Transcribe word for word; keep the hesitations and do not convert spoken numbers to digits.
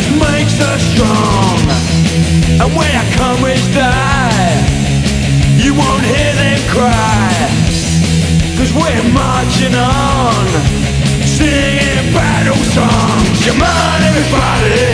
just makes us strong. And when our comrades die, you won't hear them cry, 'cause we're marching on, singing battle songs. Come on everybody,